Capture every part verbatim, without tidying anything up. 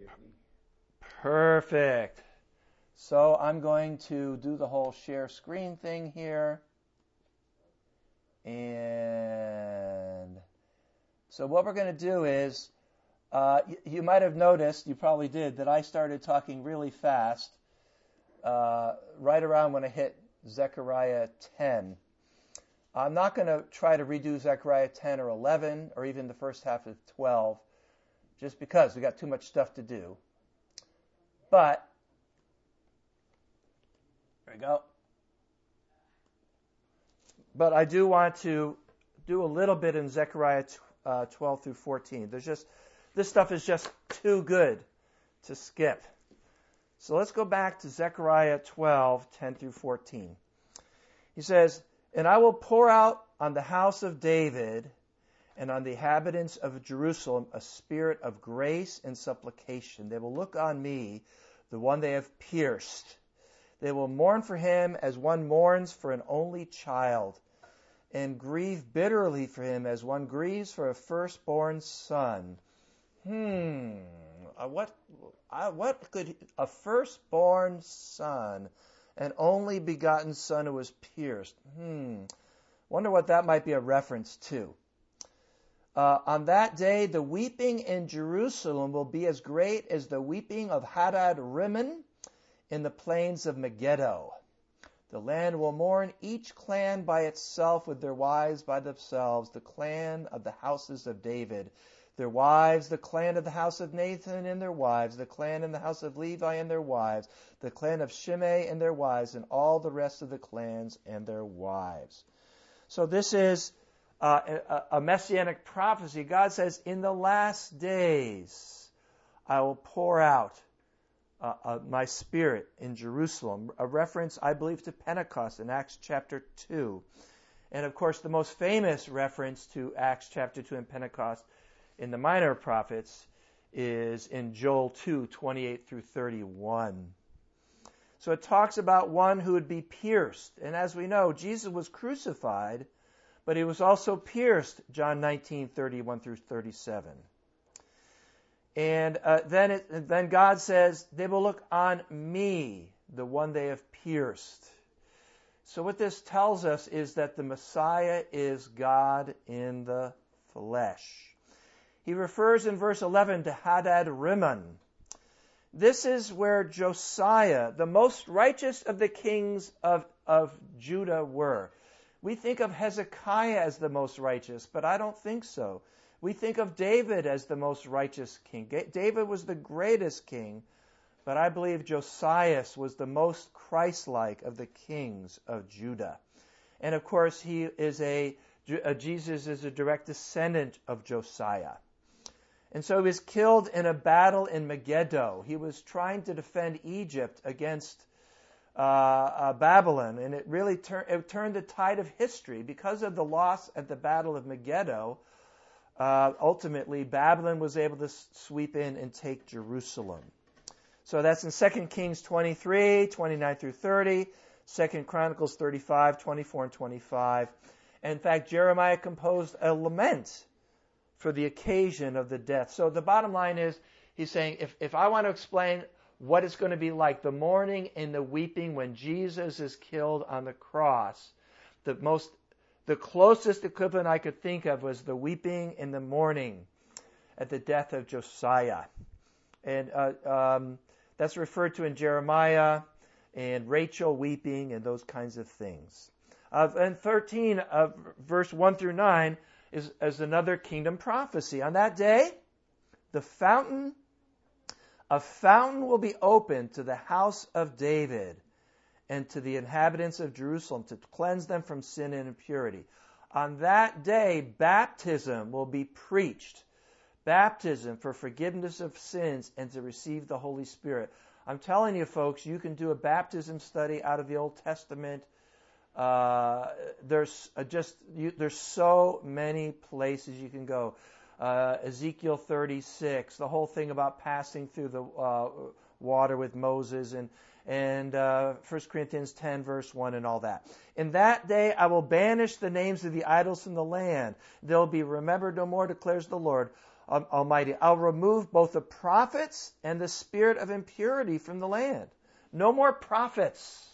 Perfect. So I'm going to do the whole share screen thing here. And so what we're going to do is, uh, you, you might have noticed, you probably did, that I started talking really fast uh, right around when I hit Zechariah ten. I'm not going to try to redo Zechariah ten or eleven or even the first half of twelve, just because we got too much stuff to do. But, there we go. But I do want to do a little bit in Zechariah uh, twelve through fourteen. There's just, this stuff is just too good to skip. So let's go back to Zechariah twelve, ten through fourteen. He says, "And I will pour out on the house of David and on the inhabitants of Jerusalem a spirit of grace and supplication. They will look on me, the one they have pierced. They will mourn for him as one mourns for an only child, and grieve bitterly for him as one grieves for a firstborn son." Hmm. Uh, what? Uh, what could a firstborn son, an only begotten son who was pierced? Hmm. Wonder what that might be a reference to. Uh, on that day, the weeping in Jerusalem will be as great as the weeping of Hadad Rimmon in the plains of Megiddo. The land will mourn, each clan by itself, with their wives by themselves, the clan of the houses of David, their wives, the clan of the house of Nathan and their wives, the clan in the house of Levi and their wives, the clan of Shimei and their wives, and all the rest of the clans and their wives. So this is uh, a, a messianic prophecy. God says, in the last days, I will pour out uh, uh, my spirit in Jerusalem. A reference, I believe, to Pentecost in Acts chapter two. And of course, the most famous reference to Acts chapter two and Pentecost in the minor prophets is in Joel two, twenty-eight through thirty-one. So it talks about one who would be pierced. And as we know, Jesus was crucified, but he was also pierced, John nineteen, thirty-one through thirty-seven. And uh, then, it, then God says, they will look on me, the one they have pierced. So what this tells us is that the Messiah is God in the flesh. He refers in verse eleven to Hadad Rimmon. This is where Josiah, the most righteous of the kings of, of Judah, were. We think of Hezekiah as the most righteous, but I don't think so. We think of David as the most righteous king. David was the greatest king, but I believe Josiah was the most Christ-like of the kings of Judah. And of course, he is a, uh, Jesus is a direct descendant of Josiah. And so he was killed in a battle in Megiddo. He was trying to defend Egypt against uh, uh, Babylon, and it really tur- it turned the tide of history. Because of the loss at the Battle of Megiddo, uh, ultimately Babylon was able to s- sweep in and take Jerusalem. So that's in Second Kings twenty-three, twenty-nine through thirty, Second Chronicles thirty-five, twenty-four and twenty-five. And in fact, Jeremiah composed a lament for the occasion of the death. So the bottom line is, he's saying, if, if I want to explain what it's going to be like, the mourning and the weeping when Jesus is killed on the cross, the most, the closest equivalent I could think of was the weeping and the mourning at the death of Josiah. And uh, um, that's referred to in Jeremiah, and Rachel weeping and those kinds of things. Uh, and thirteen, uh, verse one through nine, Is, is another kingdom prophecy. On that day, the fountain, a fountain will be opened to the house of David and to the inhabitants of Jerusalem to cleanse them from sin and impurity. On that day, baptism will be preached. Baptism for forgiveness of sins and to receive the Holy Spirit. I'm telling you, folks, you can do a baptism study out of the Old Testament. Uh, there's uh, just you, there's so many places you can go. Uh, Ezekiel thirty-six, the whole thing about passing through the uh, water with Moses, and and uh, First Corinthians ten, verse one, and all that. In that day I will banish the names of the idols from the land. They'll be remembered no more, declares the Lord. Almighty, I'll remove both the prophets and the spirit of impurity from the land. No more prophets.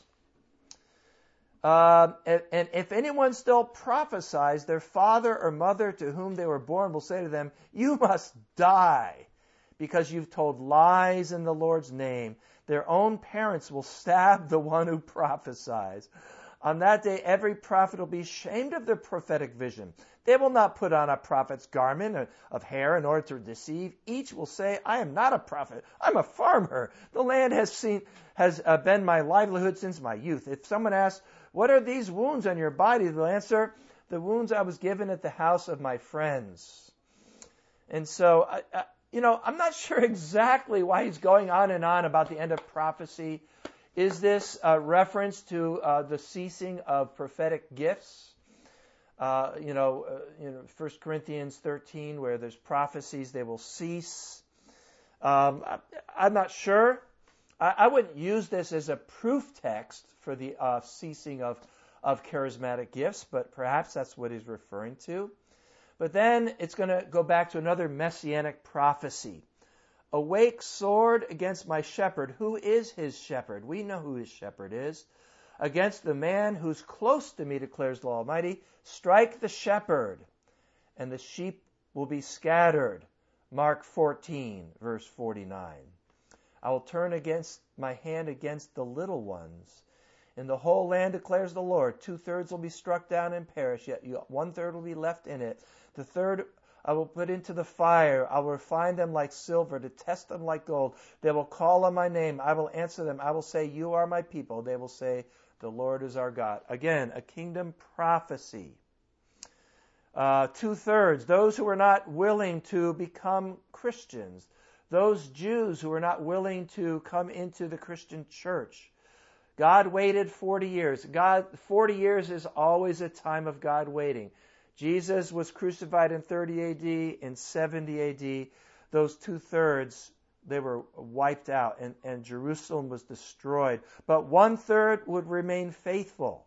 Um, and, and if anyone still prophesies, their father or mother to whom they were born will say to them, you must die, because you've told lies in the Lord's name. Their own parents will stab the one who prophesies. On that day, every prophet will be ashamed of their prophetic vision. They will not put on a prophet's garment of hair in order to deceive. Each will say, I am not a prophet. I'm a farmer. The land has seen has uh, been my livelihood since my youth. If someone asks, what are these wounds on your body? They'll answer, the wounds I was given at the house of my friends. And so, I, I, you know, I'm not sure exactly why he's going on and on about the end of prophecy. Is this a reference to uh, the ceasing of prophetic gifts? Uh, you know, uh, you know, First Corinthians thirteen, where there's prophecies, they will cease. Um, I, I'm not sure. I, I wouldn't use this as a proof text for the uh, ceasing of, of charismatic gifts, but perhaps that's what he's referring to. But then it's going to go back to another messianic prophecy. Awake, sword, against my shepherd. Who is his shepherd? We know who his shepherd is. Against the man who's close to me, declares the Almighty. Strike the shepherd, and the sheep will be scattered. Mark fourteen, verse forty-nine. I will turn against my hand against the little ones. In the whole land, declares the Lord, two-thirds will be struck down and perish, yet one-third will be left in it. The third I will put into the fire. I will refine them like silver, to test them like gold. They will call on my name. I will answer them. I will say, you are my people. They will say, the Lord is our God. Again, a kingdom prophecy. Uh, two-thirds, those who are not willing to become Christians. Those Jews who are not willing to come into the Christian church. God waited forty years. God, forty years is always a time of God waiting. Jesus was crucified in thirty A D. In seventy A D, those two-thirds, they were wiped out, and, and Jerusalem was destroyed. But one-third would remain faithful.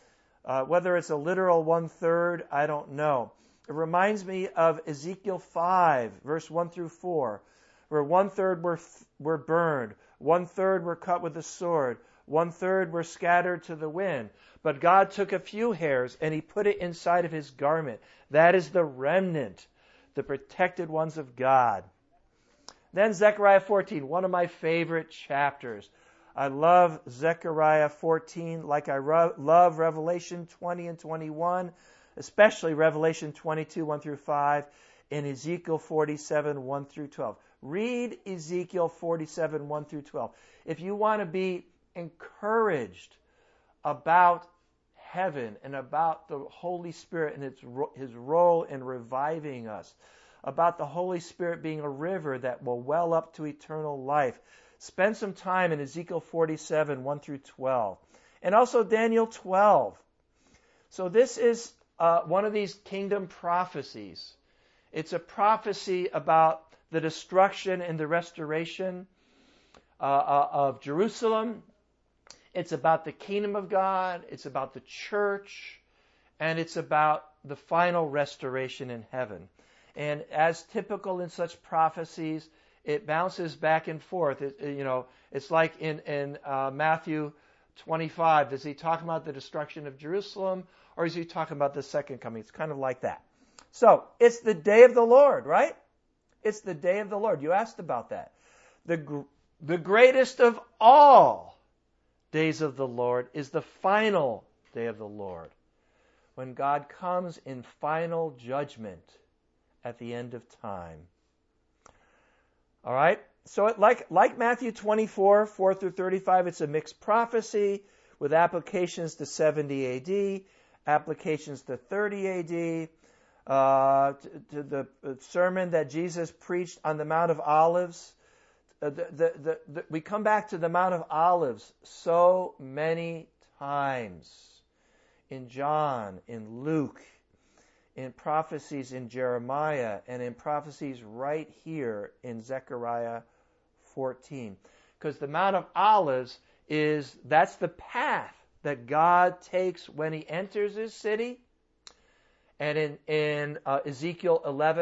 Uh, whether it's a literal one-third, I don't know. It reminds me of Ezekiel five, verse one through four, where one-third were, were burned, one-third were cut with a sword, one-third were scattered to the wind. But God took a few hairs and he put it inside of his garment. That is the remnant, the protected ones of God. Then Zechariah fourteen, one of my favorite chapters. I love Zechariah fourteen like I ro- love Revelation twenty and twenty-one, especially Revelation twenty-two, one through five, and Ezekiel forty-seven, one through twelve. Read Ezekiel forty-seven, one through twelve. If you want to be encouraged about heaven and about the Holy Spirit and its his role in reviving us, about the Holy Spirit being a river that will well up to eternal life, spend some time in Ezekiel forty-seven, one through twelve, and also Daniel twelve. So this is uh, one of these kingdom prophecies. It's a prophecy about the destruction and the restoration uh, uh, of Jerusalem. It's about the kingdom of God. It's about the church. And it's about the final restoration in heaven. And as typical in such prophecies, it bounces back and forth. It, you know, it's like in, in uh, Matthew twenty-five. Does he talk about the destruction of Jerusalem, or is he talking about the second coming? It's kind of like that. So, it's the day of the Lord, right? It's the day of the Lord. You asked about that. The, gr- the greatest of all days of the Lord is the final day of the Lord, when God comes in final judgment at the end of time. All right? So it, like, like Matthew twenty-four, four through thirty-five, it's a mixed prophecy with applications to seventy A D, applications to thirty A D, uh, to, to the sermon that Jesus preached on the Mount of Olives. Uh, the, the, the, the, we come back to the Mount of Olives so many times in John, in Luke, in prophecies in Jeremiah, and in prophecies right here in Zechariah fourteen. Because the Mount of Olives is, that's the path that God takes when he enters his city. And in, in uh, Ezekiel eleven,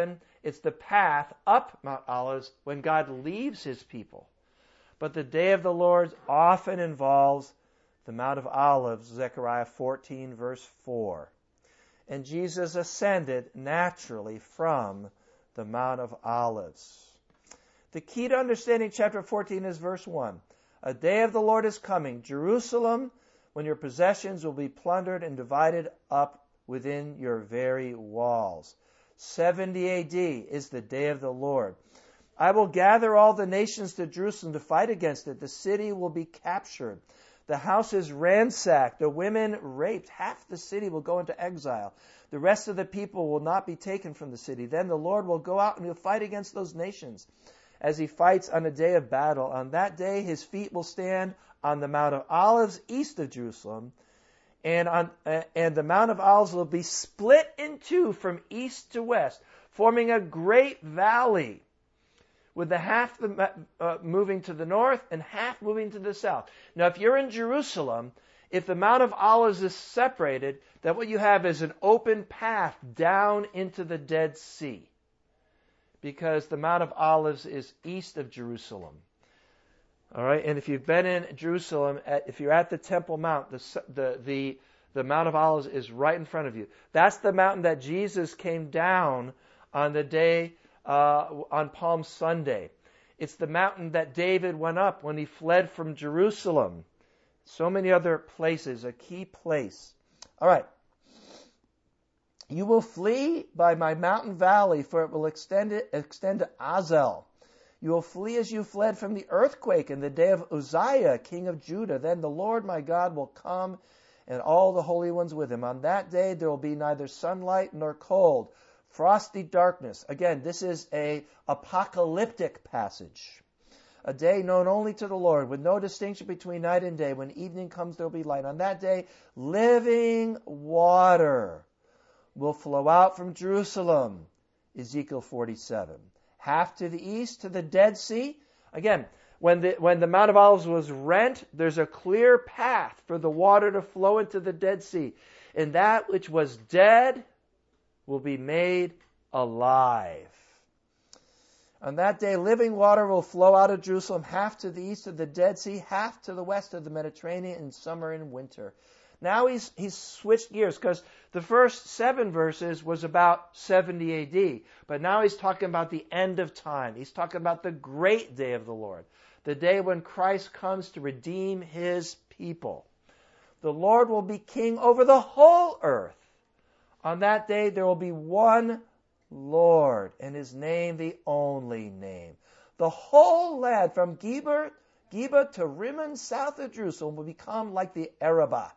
It's the path up Mount Olives when God leaves his people. But the day of the Lord often involves the Mount of Olives, Zechariah fourteen, verse four. And Jesus ascended naturally from the Mount of Olives. The key to understanding chapter fourteen is verse one. A day of the Lord is coming, Jerusalem, when your possessions will be plundered and divided up within your very walls. seventy A D is the day of the Lord. I will gather all the nations to Jerusalem to fight against it. The city will be captured. The houses ransacked, the women raped. Half the city will go into exile. The rest of the people will not be taken from the city. Then the Lord will go out and he'll fight against those nations as he fights on a day of battle. On that day, his feet will stand on the Mount of Olives east of Jerusalem, and on uh, and the Mount of Olives will be split in two from east to west, forming a great valley, with the half uh, moving to the north and half moving to the south. Now, if you're in Jerusalem, if the Mount of Olives is separated, then what you have is an open path down into the Dead Sea, because the Mount of Olives is east of Jerusalem. All right, and if you've been in Jerusalem, if you're at the Temple Mount, the the the, the Mount of Olives is right in front of you. That's the mountain that Jesus came down on the day uh, on Palm Sunday. It's the mountain that David went up when he fled from Jerusalem. So many other places, a key place. All right. You will flee by my mountain valley, for it will extend it, extend to Azel. You will flee as you fled from the earthquake in the day of Uzziah, king of Judah. Then the Lord my God will come, and all the holy ones with him. On that day there will be neither sunlight nor cold, frosty darkness. Again, this is a apocalyptic passage. A day known only to the Lord, with no distinction between night and day. When evening comes, there will be light. On that day, living water will flow out from Jerusalem. Ezekiel forty-seven. Half to the east, to the Dead Sea. Again, when the, when the Mount of Olives was rent, there's a clear path for the water to flow into the Dead Sea. And that which was dead will be made alive. On that day, living water will flow out of Jerusalem, half to the east of the Dead Sea, half to the west of the Mediterranean in summer and winter. Now he's he's switched gears, because the first seven verses was about seventy A D, but now he's talking about the end of time. He's talking about the great day of the Lord, the day when Christ comes to redeem his people. The Lord will be king over the whole earth. On that day there will be one Lord, and his name the only name. The whole land from Geba, Geba to Rimmon, south of Jerusalem, will become like the Arabah.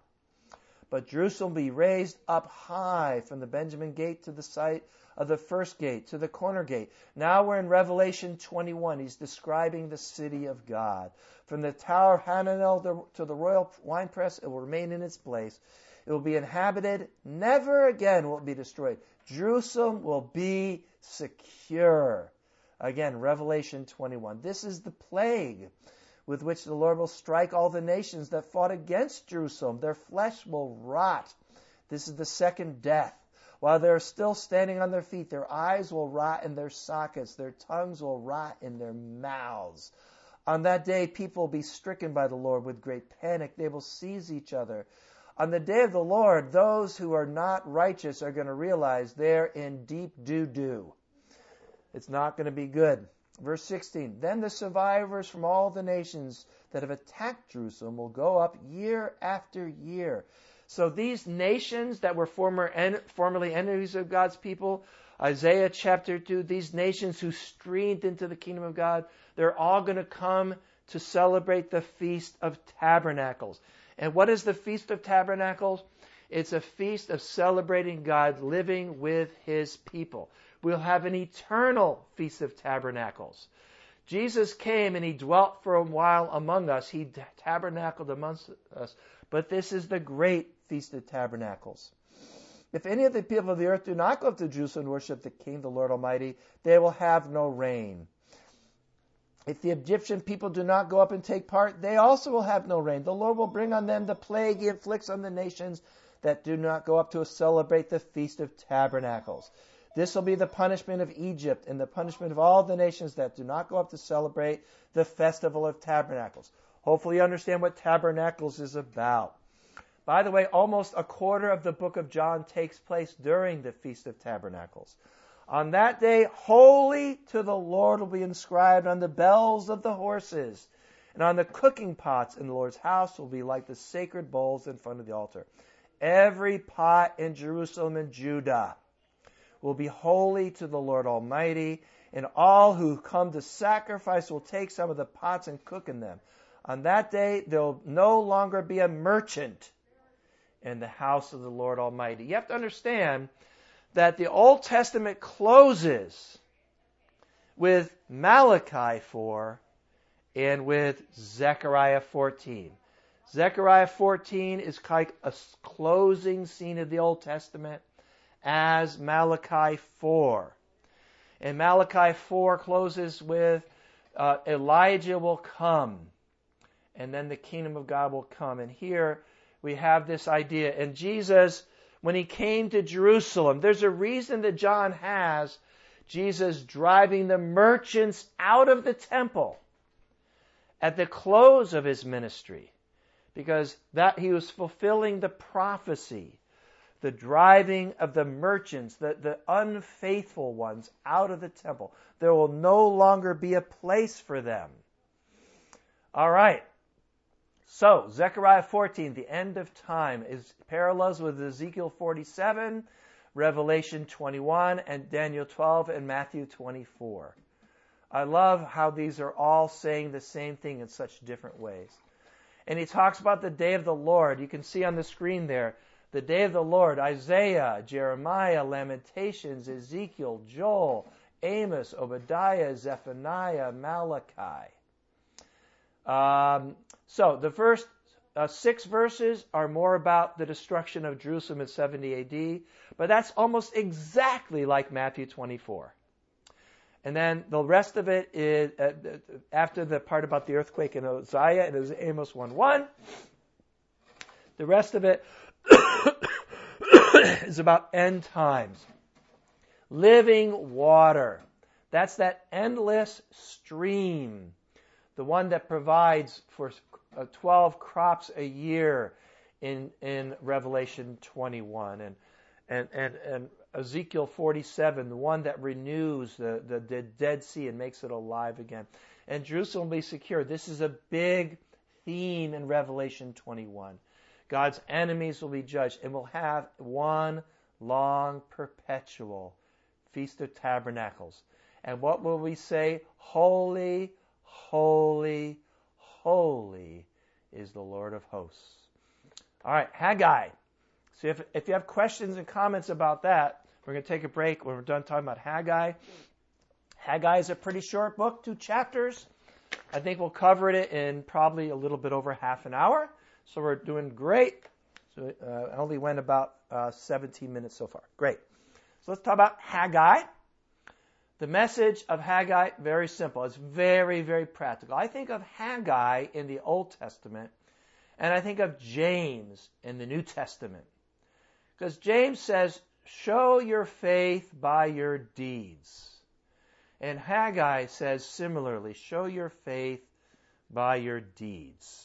But Jerusalem will be raised up high from the Benjamin gate to the site of the first gate, to the corner gate. Now we're in Revelation twenty-one. He's describing the city of God. From the Tower of Hananel to the royal winepress, it will remain in its place. It will be inhabited. Never again will it be destroyed. Jerusalem will be secure. Again, Revelation twenty-one. This is the plague with which the Lord will strike all the nations that fought against Jerusalem. Their flesh will rot. This is the second death. While they are still standing on their feet, their eyes will rot in their sockets. Their tongues will rot in their mouths. On that day, people will be stricken by the Lord with great panic. They will seize each other. On the day of the Lord, those who are not righteous are going to realize they're in deep doo-doo. It's not going to be good. Verse sixteen, then the survivors from all the nations that have attacked Jerusalem will go up year after year. So these nations that were former en- formerly enemies of God's people, Isaiah chapter two, these nations who streamed into the kingdom of God, they're all going to come to celebrate the Feast of Tabernacles. And what is the Feast of Tabernacles? It's a feast of celebrating God living with his people. We'll have an eternal Feast of Tabernacles. Jesus came and he dwelt for a while among us. He tabernacled amongst us. But this is the great Feast of Tabernacles. If any of the people of the earth do not go up to Jerusalem and worship the King, the Lord Almighty, they will have no rain. If the Egyptian people do not go up and take part, they also will have no rain. The Lord will bring on them the plague he inflicts on the nations that do not go up to celebrate the Feast of Tabernacles. This will be the punishment of Egypt and the punishment of all the nations that do not go up to celebrate the Festival of Tabernacles. Hopefully you understand what Tabernacles is about. By the way, almost a quarter of the book of John takes place during the Feast of Tabernacles. On that day, holy to the Lord will be inscribed on the bells of the horses, and on the cooking pots in the Lord's house will be like the sacred bowls in front of the altar. Every pot in Jerusalem and Judah will be holy to the Lord Almighty, and all who come to sacrifice will take some of the pots and cook in them. On that day, there will no longer be a merchant in the house of the Lord Almighty. You have to understand that the Old Testament closes with Malachi four and with Zechariah fourteen. Zechariah fourteen is like a closing scene of the Old Testament as Malachi four. And Malachi four closes with uh, Elijah will come, and then the kingdom of God will come. And here we have this idea. And Jesus, when he came to Jerusalem, there's a reason that John has Jesus driving the merchants out of the temple at the close of his ministry, because that he was fulfilling the prophecy, the driving of the merchants, the, the unfaithful ones out of the temple. There will no longer be a place for them. All right. So, Zechariah fourteen, the end of time, is parallels with Ezekiel forty-seven, Revelation twenty-one, and Daniel twelve, and Matthew twenty-four. I love how these are all saying the same thing in such different ways. And he talks about the day of the Lord. You can see on the screen there, the day of the Lord, Isaiah, Jeremiah, Lamentations, Ezekiel, Joel, Amos, Obadiah, Zephaniah, Malachi. Um, so the first uh, six verses are more about the destruction of Jerusalem in seventy A D, but that's almost exactly like Matthew twenty-four. And then the rest of it is, uh, after the part about the earthquake in Uzziah, it is Amos one one. The rest of it is about end times. Living water. That's that endless stream. The one that provides for uh, twelve crops a year in in Revelation twenty-one. And, and, and, and Ezekiel forty-seven, the one that renews the, the, the Dead Sea and makes it alive again. And Jerusalem will be secure. This is a big theme in Revelation twenty-one. God's enemies will be judged, and we'll have one long, perpetual Feast of Tabernacles. And what will we say? Holy, holy, holy is the Lord of hosts. All right, Haggai. So if, if you have questions and comments about that, we're going to take a break when we're done talking about Haggai. Haggai is a pretty short book, two chapters. I think we'll cover it in probably a little bit over half an hour. So we're doing great. So uh, I only went about uh, seventeen minutes so far. Great. So let's talk about Haggai. The message of Haggai, very simple. It's very, very practical. I think of Haggai in the Old Testament, and I think of James in the New Testament. Because James says, show your faith by your deeds. And Haggai says similarly, show your faith by your deeds.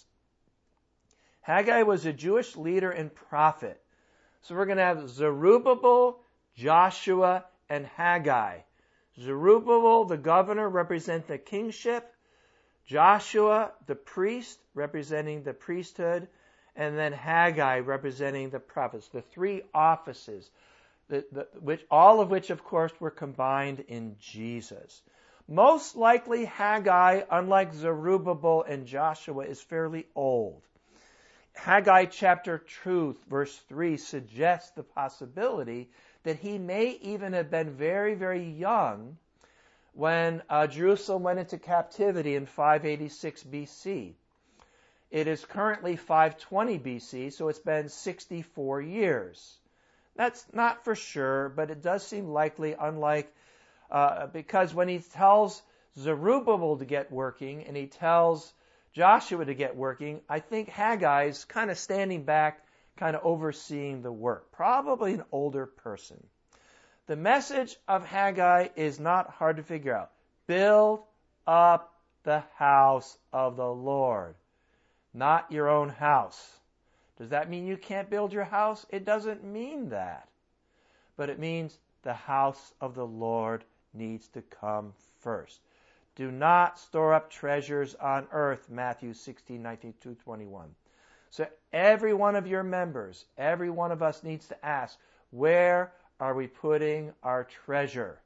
Haggai was a Jewish leader and prophet. So we're going to have Zerubbabel, Joshua, and Haggai. Zerubbabel, the governor, representing the kingship. Joshua, the priest, representing the priesthood. And then Haggai, representing the prophets. The three offices, the, the, which, all of which, of course, were combined in Jesus. Most likely, Haggai, unlike Zerubbabel and Joshua, is fairly old. Haggai chapter two, verse three, suggests the possibility that he may even have been very, very young when uh, Jerusalem went into captivity in five eighty-six B C. It is currently five twenty B C, so it's been sixty-four years. That's not for sure, but it does seem likely, unlike, uh, because when he tells Zerubbabel to get working and he tells Joshua to get working, I think Haggai is kind of standing back, kind of overseeing the work. Probably an older person. The message of Haggai is not hard to figure out. Build up the house of the Lord, not your own house. Does that mean you can't build your house? It doesn't mean that. But it means the house of the Lord needs to come first. Do not store up treasures on earth, Matthew sixteen, nineteen, two, twenty-one. So every one of your members, every one of us needs to ask, where are we putting our treasure?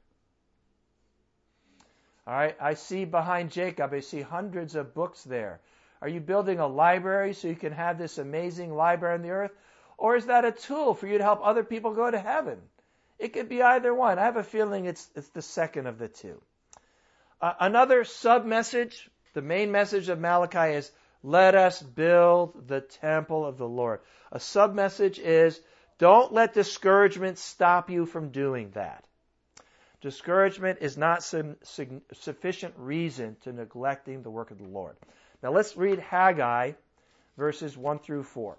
All right, I see behind Jacob, I see hundreds of books there. Are you building a library so you can have this amazing library on the earth? Or is that a tool for you to help other people go to heaven? It could be either one. I have a feeling it's, it's the second of the two. Uh, another sub-message, the main message of Malachi is, let us build the temple of the Lord. A sub-message is, don't let discouragement stop you from doing that. Discouragement is not su- su- sufficient reason to neglecting the work of the Lord. Now let's read Haggai, verses one through four.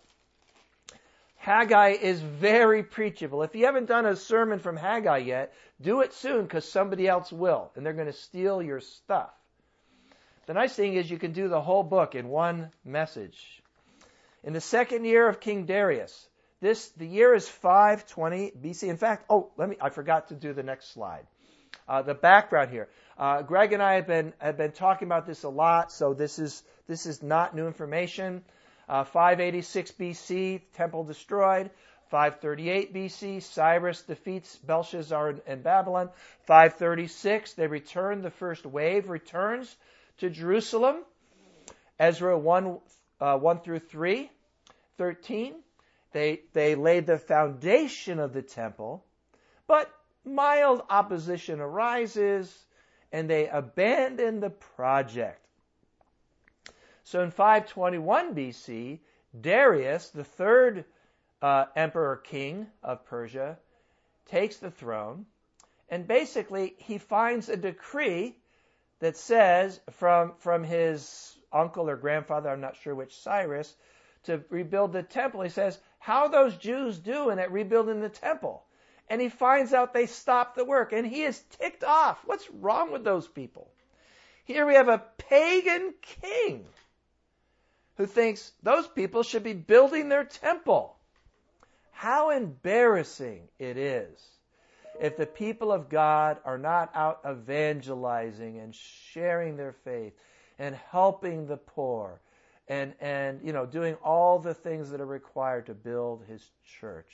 Haggai is very preachable. If you haven't done a sermon from Haggai yet, do it soon because somebody else will, and they're going to steal your stuff. The nice thing is you can do the whole book in one message. In the second year of King Darius, this the year is five twenty B C. In fact, oh, let me I forgot to do the next slide. Uh, the background here. Uh, Greg and I have been have been talking about this a lot, so this is this is not new information. Uh, five eighty-six B C, temple destroyed. five thirty-eight B C, Cyrus defeats Belshazzar and Babylon. five thirty-six, they return. The first wave returns to Jerusalem. Ezra one, uh, one through three. thirteen, they they laid the foundation of the temple, but mild opposition arises, and they abandon the project. So in five twenty-one B C, Darius, the third uh, emperor king of Persia, takes the throne, and basically he finds a decree that says from, from his uncle or grandfather, I'm not sure which, Cyrus, to rebuild the temple. He says, how are those Jews doing at rebuilding the temple? And he finds out they stopped the work, and he is ticked off. What's wrong with those people? Here we have a pagan king who thinks those people should be building their temple. How embarrassing it is if the people of God are not out evangelizing and sharing their faith and helping the poor and, and you know, doing all the things that are required to build his church.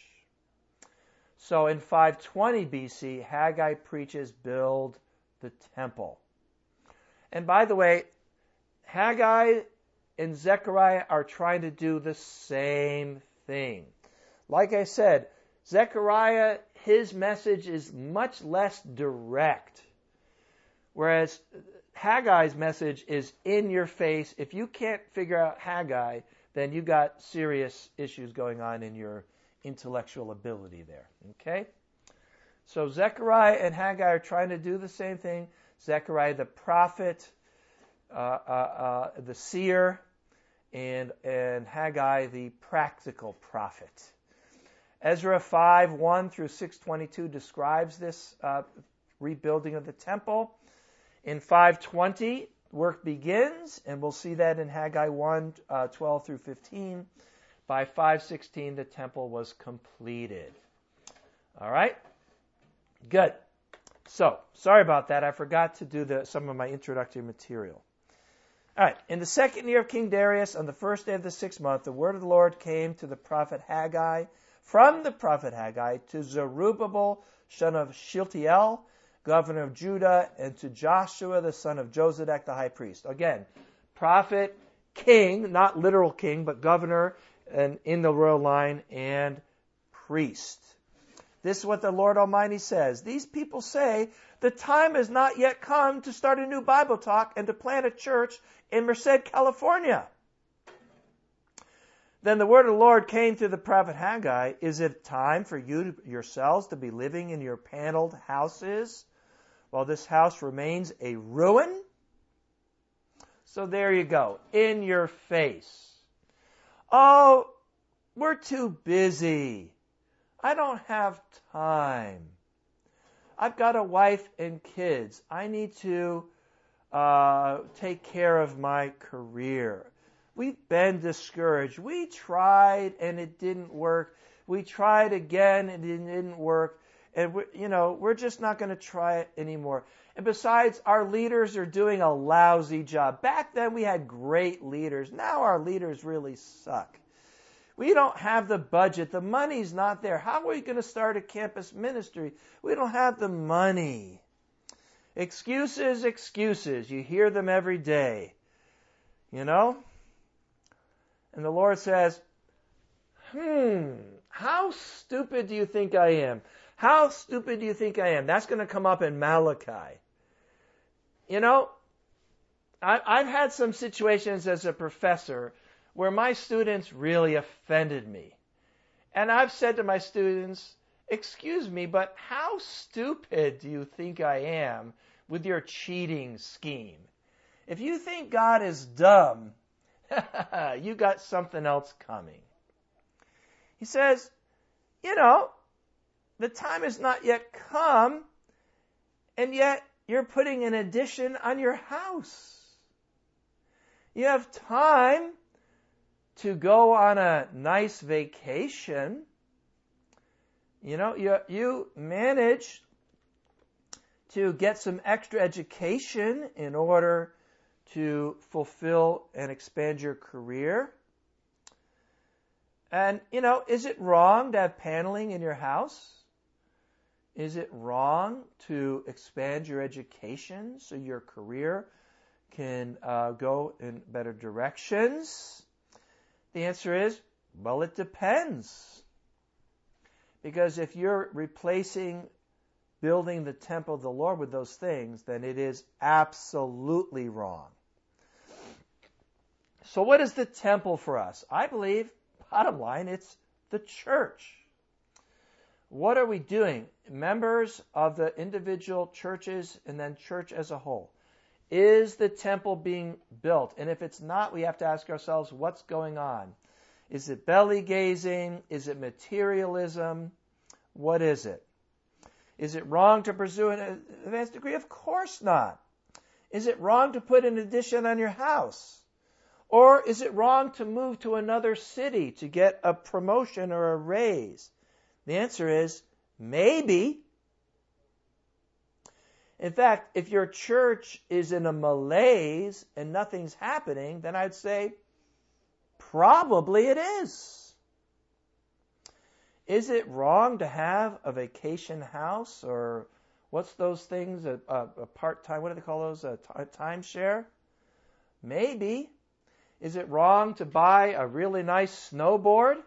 So in five twenty B C, Haggai preaches, build the temple. And by the way, Haggai and Zechariah are trying to do the same thing. Like I said, Zechariah, his message is much less direct, whereas Haggai's message is in your face. If you can't figure out Haggai, then you got serious issues going on in your intellectual ability there. Okay? So Zechariah and Haggai are trying to do the same thing. Zechariah the prophet, uh, uh, uh, the seer, and, and Haggai the practical prophet. Ezra five, one through six twenty-two describes this uh, rebuilding of the temple. In five twenty, work begins, and we'll see that in Haggai one, uh, twelve through fifteen. By five sixteen, the temple was completed. All right? Good. So, sorry about that. I forgot to do the, some of my introductory material. All right. In the second year of King Darius, on the first day of the sixth month, the word of the Lord came to the prophet Haggai, from the prophet Haggai to Zerubbabel, son of Shealtiel, governor of Judah, and to Joshua, the son of Josedek, the high priest. Again, prophet, king, not literal king, but governor, and in the royal line, and priest. This is what the Lord Almighty says. These people say, the time has not yet come to start a new Bible talk and to plant a church in Merced, California. Then the word of the Lord came to the prophet Haggai, is it time for you to, yourselves to be living in your paneled houses while this house remains a ruin? So there you go, in your face. Oh, we're too busy. I don't have time. I've got a wife and kids. I need to uh, take care of my career. We've been discouraged. We tried and it didn't work. We tried again and it didn't work. And we're, you know, we're just not going to try it anymore. And besides, our leaders are doing a lousy job. Back then we had great leaders. Now our leaders really suck. We don't have the budget. The money's not there. How are we going to start a campus ministry? We don't have the money. Excuses, excuses. You hear them every day. You know? And the Lord says, hmm, how stupid do you think I am? How stupid do you think I am? That's going to come up in Malachi. You know, I, I've had some situations as a professor where my students really offended me. And I've said to my students, excuse me, but how stupid do you think I am with your cheating scheme? If you think God is dumb, you got something else coming. He says, you know, the time has not yet come, and yet you're putting an addition on your house. You have time to go on a nice vacation. You know, you, you manage to get some extra education in order to fulfill and expand your career. And, you know, is it wrong to have paneling in your house? Is it wrong to expand your education so your career can uh, go in better directions? The answer is, well, it depends. Because if you're replacing building the temple of the Lord with those things, then it is absolutely wrong. So what is the temple for us? I believe, bottom line, it's the church. What are we doing? Members of the individual churches and then church as a whole. Is the temple being built? And if it's not, we have to ask ourselves, what's going on? Is it belly gazing? Is it materialism? What is it? Is it wrong to pursue an advanced degree? Of course not. Is it wrong to put an addition on your house? Or is it wrong to move to another city to get a promotion or a raise? The answer is maybe. In fact, if your church is in a malaise and nothing's happening, then I'd say probably it is. Is it wrong to have a vacation house or what's those things, a, a, a part-time, what do they call those, a, t- a timeshare? Maybe. Is it wrong to buy a really nice snowboard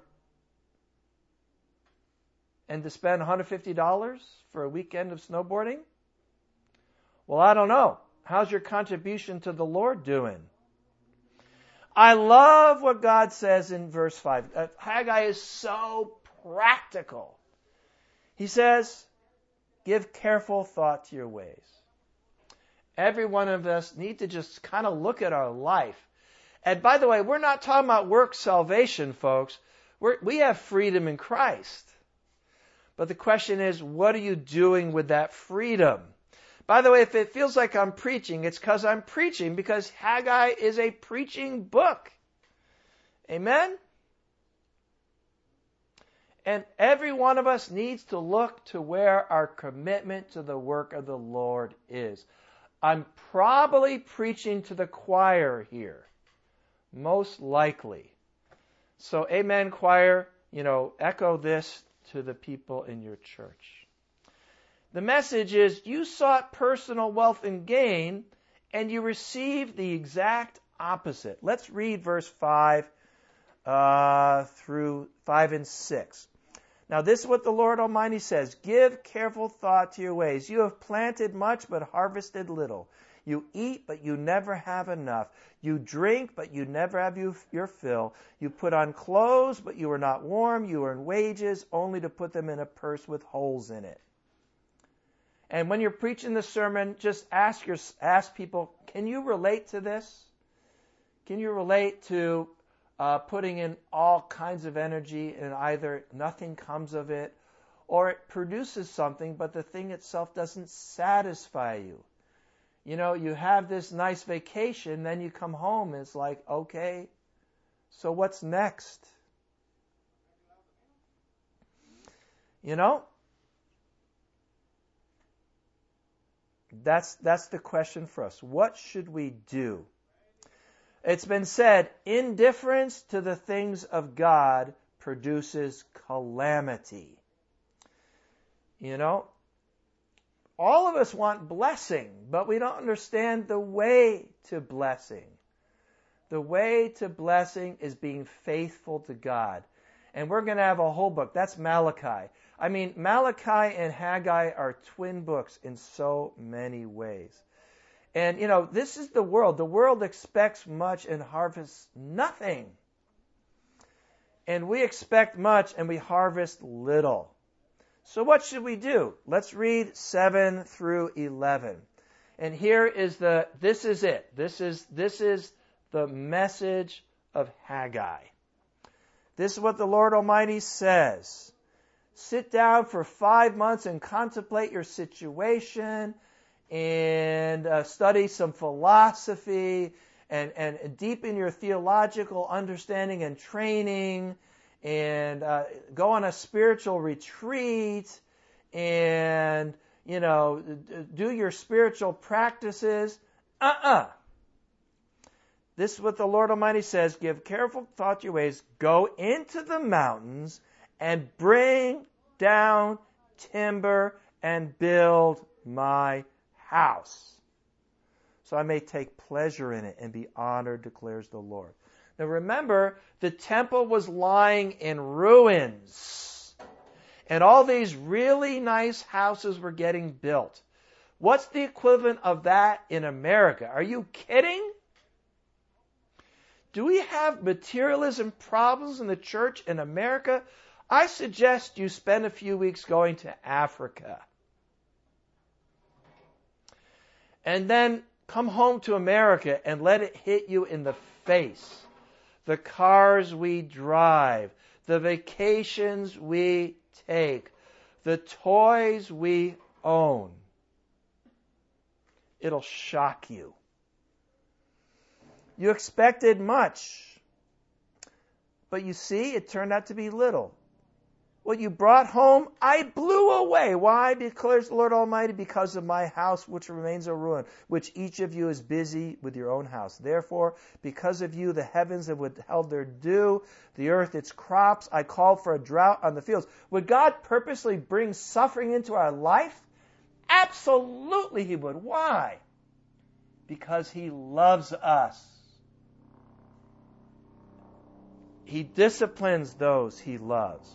and to spend one hundred fifty dollars for a weekend of snowboarding? Well, I don't know. How's your contribution to the Lord doing? I love what God says in verse five. Uh, Haggai is so practical. He says, give careful thought to your ways. Every one of us need to just kind of look at our life. And by the way, we're not talking about work salvation, folks. We're, we have freedom in Christ. But the question is, what are you doing with that freedom? By the way, if it feels like I'm preaching, it's because I'm preaching, because Haggai is a preaching book. Amen? And every one of us needs to look to where our commitment to the work of the Lord is. I'm probably preaching to the choir here. Most likely. So, amen, choir, you know, echo this to the people in your church. The message is, you sought personal wealth and gain, and you received the exact opposite. Let's read verse five uh, through five and six. Now, this is what the Lord Almighty says. Give careful thought to your ways. You have planted much, but harvested little. You eat, but you never have enough. You drink, but you never have you, your fill. You put on clothes, but you are not warm. You earn wages, only to put them in a purse with holes in it. And when you're preaching the sermon, just ask your ask people, can you relate to this? Can you relate to uh, putting in all kinds of energy and either nothing comes of it, or it produces something, but the thing itself doesn't satisfy you. You know, you have this nice vacation, then you come home and it's like, okay, so what's next? You know? That's that's the question for us. What should we do? It's been said, indifference to the things of God produces calamity. You know, all of us want blessing, but we don't understand the way to blessing. The way to blessing is being faithful to God. And we're going to have a whole book. That's Malachi. I mean, Malachi and Haggai are twin books in so many ways. And, you know, this is the world. The world expects much and harvests nothing. And we expect much and we harvest little. So what should we do? Let's read seven through eleven. And here is the, this is it. This is, this is the message of Haggai. This is what the Lord Almighty says. Sit down for five months and contemplate your situation and uh, study some philosophy and, and deepen your theological understanding and training and uh, go on a spiritual retreat and, you know, do your spiritual practices. Uh-uh. This is what the Lord Almighty says. Give careful thought to your ways. Go into the mountains and bring down timber and build my house, so I may take pleasure in it and be honored, declares the Lord. Now remember, the temple was lying in ruins, and all these really nice houses were getting built. What's the equivalent of that in America? Are you kidding? Do we have materialism problems in the church in America? I suggest you spend a few weeks going to Africa. And then come home to America and let it hit you in the face. The cars we drive, the vacations we take, the toys we own. It'll shock you. You expected much, but you see, it turned out to be little. What you brought home, I blew away. Why? Declares the Lord Almighty, because of my house which remains a ruin, which each of you is busy with your own house. Therefore, because of you, the heavens have withheld their dew, the earth its crops. I call for a drought on the fields. Would God purposely bring suffering into our life? Absolutely He would. Why? Because He loves us. He disciplines those He loves.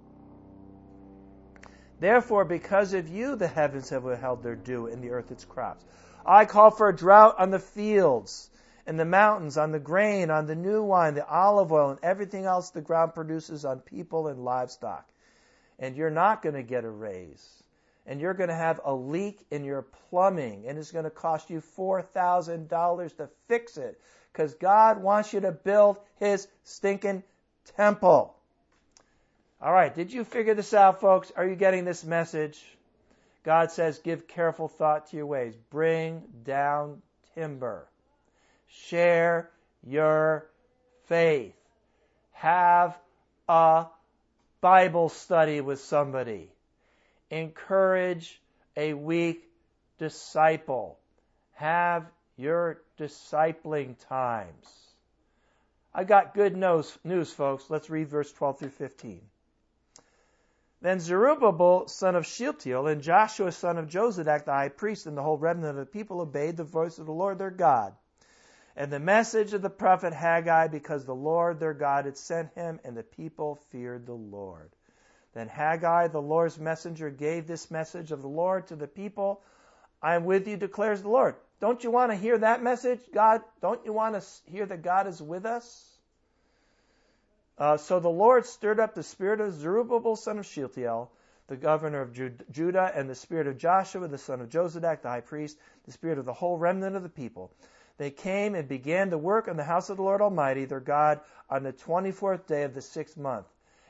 Therefore, because of you, the heavens have withheld their dew, and the earth its crops. I call for a drought on the fields, and the mountains, on the grain, on the new wine, the olive oil, and everything else the ground produces, on people and livestock. And you're not going to get a raise. And you're going to have a leak in your plumbing, and it's going to cost you four thousand dollars to fix it, because God wants you to build His stinking temple. All right, did you figure this out, folks? Are you getting this message? God says, give careful thought to your ways. Bring down timber. Share your faith. Have a Bible study with somebody. Encourage a weak disciple. Have your discipling times. I got good news, news, folks. Let's read verse twelve through fifteen. Then Zerubbabel, son of Shealtiel, and Joshua, son of Jozadak, the high priest, and the whole remnant of the people obeyed the voice of the Lord their God, and the message of the prophet Haggai, because the Lord their God had sent him, and the people feared the Lord. Then Haggai, the Lord's messenger, gave this message of the Lord to the people. I am with you, declares the Lord. Don't you want to hear that message, God? Don't you want to hear that God is with us? Uh, so the Lord stirred up the spirit of Zerubbabel, son of Shealtiel, the governor of Judah, and the spirit of Joshua, the son of Jozadak, the high priest, the spirit of the whole remnant of the people. They came and began to work on the house of the Lord Almighty, their God, on the twenty-fourth day of the sixth month.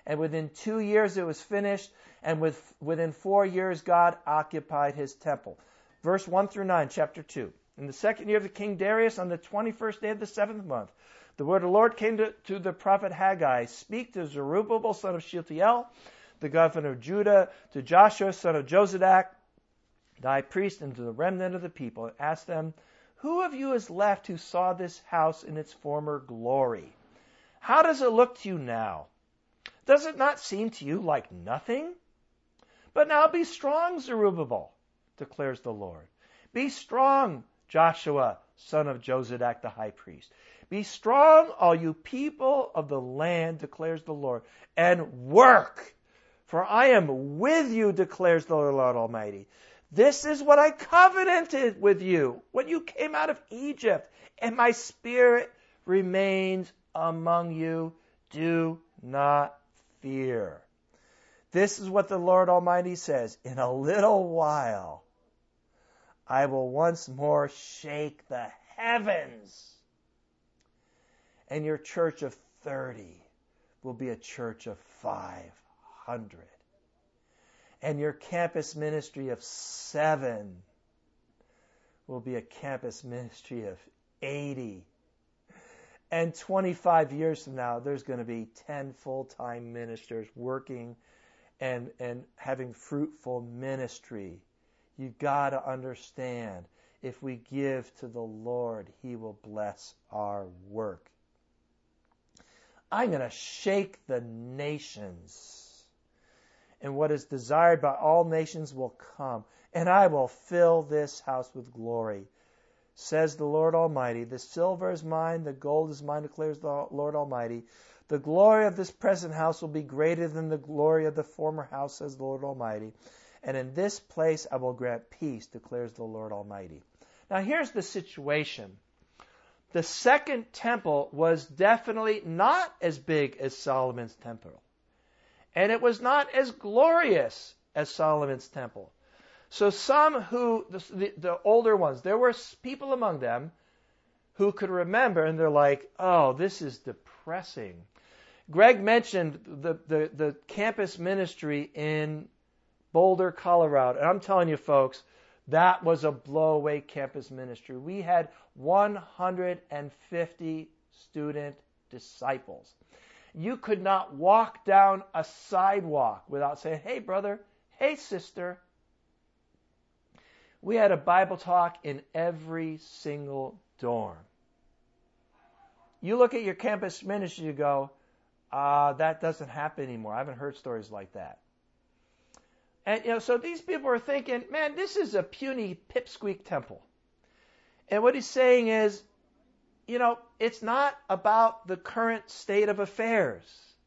and within two years it was finished, and with, within four years God occupied his temple. Verse one through nine, chapter two. In the second year of the king Darius, on the twenty-first day of the seventh month, the word of the Lord came to, to the prophet Haggai, speak to Zerubbabel, son of Shealtiel, the governor of Judah, to Joshua, son of Jozadak, the high priest, and to the remnant of the people, and ask them, who of you is left who saw this house in its former glory? How does it look to you now? Does it not seem to you like nothing? But now be strong, Zerubbabel, declares the Lord. Be strong, Joshua, son of Jozadak, the high priest. Be strong, all you people of the land, declares the Lord, and work, for I am with you, declares the Lord Almighty. This is what I covenanted with you when you came out of Egypt, and my spirit remains among you. Do not fear. This is what the Lord Almighty says. In a little while, I will once more shake the heavens, and your church of thirty will be a church of five hundred. And your campus ministry of seven will be a campus ministry of eighty. And twenty-five years from now, there's going to be ten full-time ministers working and, and having fruitful ministry. You got to understand, if we give to the Lord, He will bless our work. I'm going to shake the nations, and what is desired by all nations will come, and I will fill this house with glory, says the Lord Almighty. The silver is mine, the gold is mine, declares the Lord Almighty. The glory of this present house will be greater than the glory of the former house, says the Lord Almighty. And in this place I will grant peace, declares the Lord Almighty. Now here's the situation. The second temple was definitely not as big as Solomon's temple. And it was not as glorious as Solomon's temple. So some who, the, the, the older ones, there were people among them who could remember, and they're like, oh, this is depressing. Greg mentioned the, the, the campus ministry in Boulder, Colorado. And I'm telling you, folks, that was a blow-away campus ministry. We had one hundred fifty student disciples. You could not walk down a sidewalk without saying, hey, brother, hey, sister. We had a Bible talk in every single dorm. You look at your campus ministry, you go, uh, that doesn't happen anymore. I haven't heard stories like that. And, you know, so these people are thinking, man, this is a puny pipsqueak temple. And what he's saying is, you know, it's not about the current state of affairs.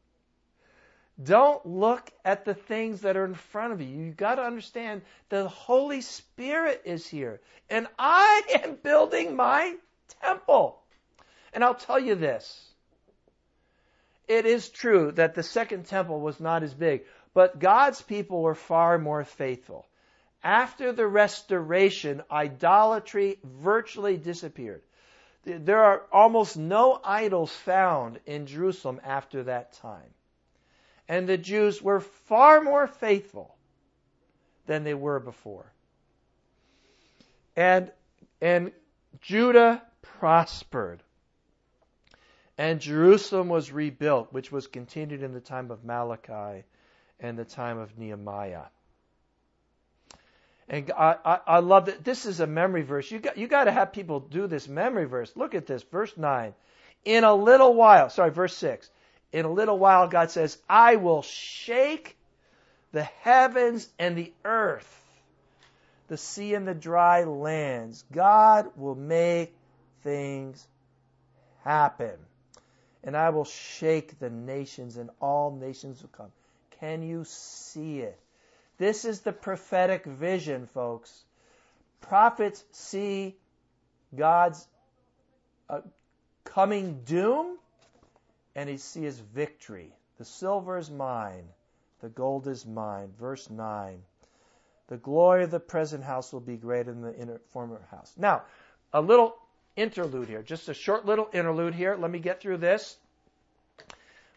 Don't look at the things that are in front of you. You've got to understand the Holy Spirit is here. And I am building my temple. And I'll tell you this. It is true that the second temple was not as big, but God's people were far more faithful. After the restoration, idolatry virtually disappeared. There are almost no idols found in Jerusalem after that time. And the Jews were far more faithful than they were before. And, and Judah prospered. And Jerusalem was rebuilt, which was continued in the time of Malachi and the time of Nehemiah. And I, I, I love that. This is a memory verse. You got, you got to have people do this memory verse. Look at this, verse nine. In a little while, sorry, verse six. In a little while, God says, I will shake the heavens and the earth, the sea and the dry lands. God will make things happen. And I will shake the nations, and all nations will come. Can you see it? This is the prophetic vision, folks. Prophets see God's uh, coming doom, and he sees his victory. The silver is mine, the gold is mine. Verse nine. The glory of the present house will be greater than the inner, former house. Now, a little interlude here, just a short little interlude here. Let me get through this.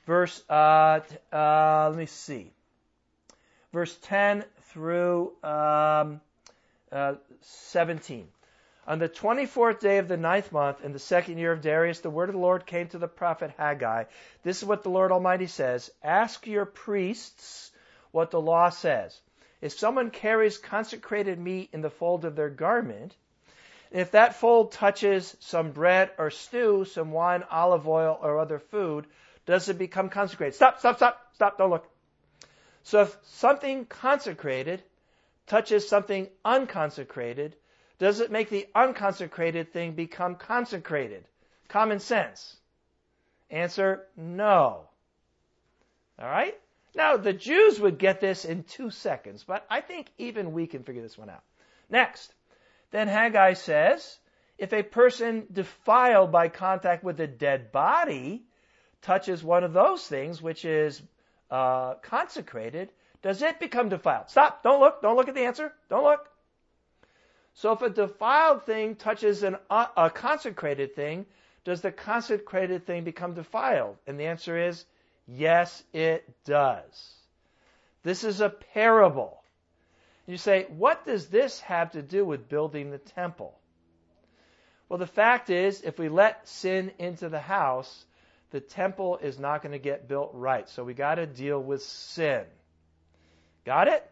verse, uh, uh, let me see, verse ten through um, uh, seventeen. On the twenty-fourth day of the ninth month, in the second year of Darius, the word of the Lord came to the prophet Haggai. This is what the Lord Almighty says. Ask your priests what the law says. If someone carries consecrated meat in the fold of their garment, and if that fold touches some bread or stew, some wine, olive oil, or other food, does it become consecrated? Stop, stop, stop, stop, don't look. So if something consecrated touches something unconsecrated, does it make the unconsecrated thing become consecrated? Common sense. Answer, no. All right? Now, the Jews would get this in two seconds, but I think even we can figure this one out. Next, then Haggai says, if a person defiled by contact with a dead body touches one of those things, which is uh, consecrated, does it become defiled? Stop, don't look, don't look at the answer, don't look. So if a defiled thing touches an, uh, a consecrated thing, does the consecrated thing become defiled? And the answer is, yes, it does. This is a parable. You say, what does this have to do with building the temple? Well, the fact is, if we let sin into the house, the temple is not going to get built right. So we got to deal with sin. Got it?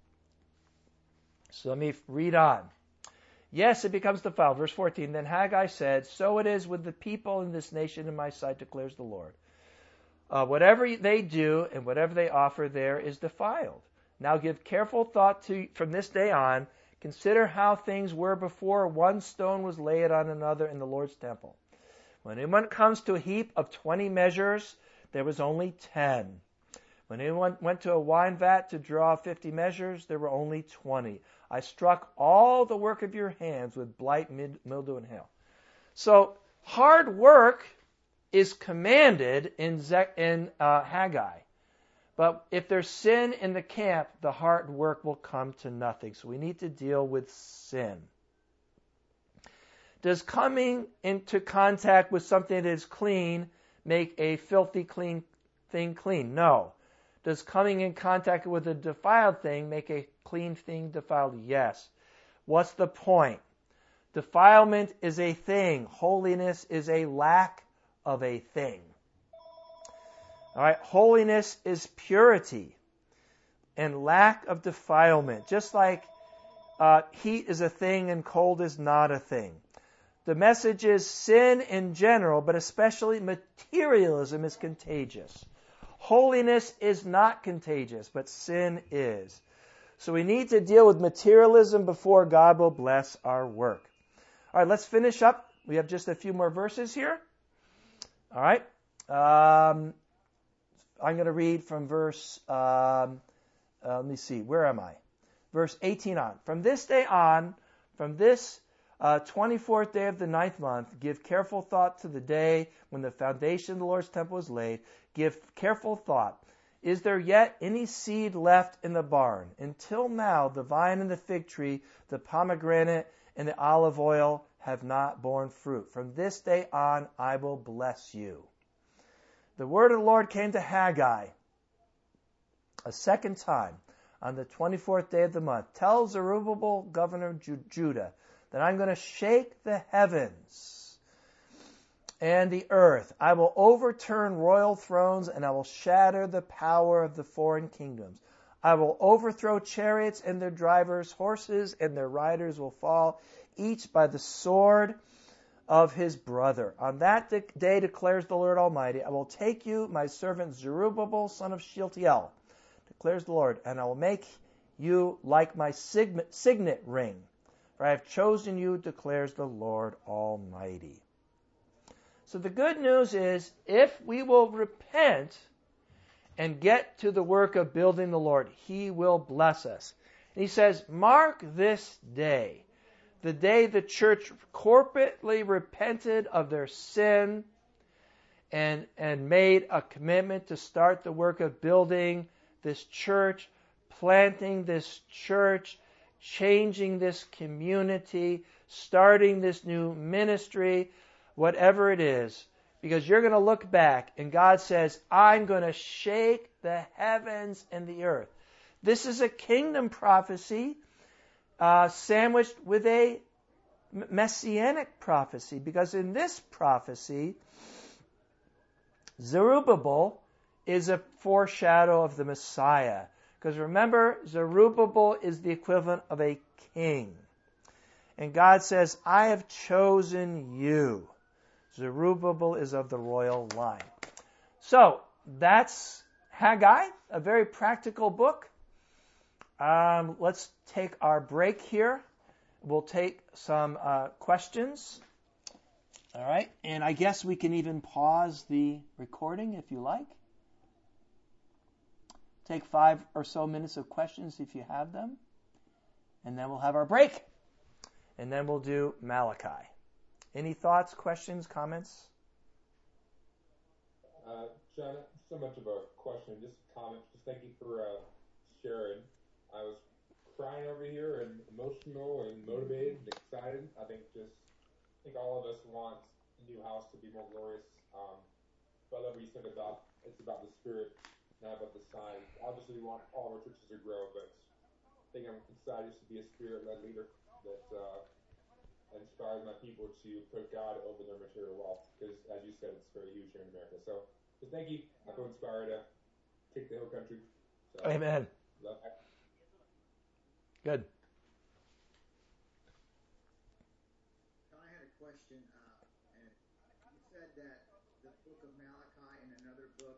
So let me read on. Yes, it becomes defiled. Verse fourteen, then Haggai said, so it is with the people in this nation in my sight, declares the Lord. Uh, whatever they do and whatever they offer there is defiled. Now give careful thought to, from this day on, consider how things were before one stone was laid on another in the Lord's temple. When anyone comes to a heap of twenty measures, there was only ten. When anyone went to a wine vat to draw fifty measures, there were only twenty. I struck all the work of your hands with blight, mildew, and hail. So hard work is commanded in, Ze- in uh, Haggai. But if there's sin in the camp, the hard work will come to nothing. So we need to deal with sin. Does coming into contact with something that is clean make a filthy clean thing clean? No. Does coming in contact with a defiled thing make a clean thing defiled? Yes. What's the point? Defilement is a thing. Holiness is a lack of a thing. All right, holiness is purity and lack of defilement. Just like uh, heat is a thing and cold is not a thing. The message is sin in general, but especially materialism is contagious. Holiness is not contagious, but sin is. So we need to deal with materialism before God will bless our work. All right, let's finish up. We have just a few more verses here. All right. Um, I'm going to read from verse, um, uh, let me see, where am I? Verse eighteen on. From this day on, from this uh, twenty-fourth day of the ninth month, give careful thought to the day when the foundation of the Lord's temple was laid. Give careful thought. Is there yet any seed left in the barn? Until now, the vine and the fig tree, the pomegranate and the olive oil have not borne fruit. From this day on, I will bless you. The word of the Lord came to Haggai a second time on the twenty-fourth day of the month. Tell Zerubbabel, governor of Judah, that I'm going to shake the heavens and the earth. I will overturn royal thrones, and I will shatter the power of the foreign kingdoms. I will overthrow chariots and their drivers, horses and their riders will fall, each by the sword of his brother. On that de- day, declares the Lord Almighty, I will take you, my servant Zerubbabel, son of Shealtiel, declares the Lord, and I will make you like my signet, signet ring. For I have chosen you, declares the Lord Almighty. So the good news is, if we will repent and get to the work of building the Lord, He will bless us. And He says, mark this day, the day the church corporately repented of their sin and, and made a commitment to start the work of building this church, planting this church, changing this community, starting this new ministry, whatever it is. Because you're going to look back and God says, I'm going to shake the heavens and the earth. This is a kingdom prophecy uh, sandwiched with a messianic prophecy. Because in this prophecy, Zerubbabel is a foreshadow of the Messiah. Because remember, Zerubbabel is the equivalent of a king. And God says, I have chosen you. Zerubbabel is of the royal line. So, that's Haggai, a very practical book. Um, let's take our break here. We'll take some uh, questions. All right, and I guess we can even pause the recording if you like. Take five or so minutes of questions if you have them. And then we'll have our break. And then we'll do Malachi. Any thoughts, questions, comments? Uh, John, not so much of a question, just a comment. Just thank you for uh, sharing. I was crying over here and emotional and motivated and excited. I think just, I think all of us want the new house to be more glorious. Um, but I love what you said about, it's about the spirit, not about the sign. Obviously, we want all of our churches to grow, but I think I'm excited just to be a spirit-led leader that uh, inspires my people to put God over their material wealth, because as you said, it's very huge here in America. So, so thank you. I feel inspired to take the hill country. So, Amen. love. Good. I had a question, uh, and you said that the book of Malachi and another book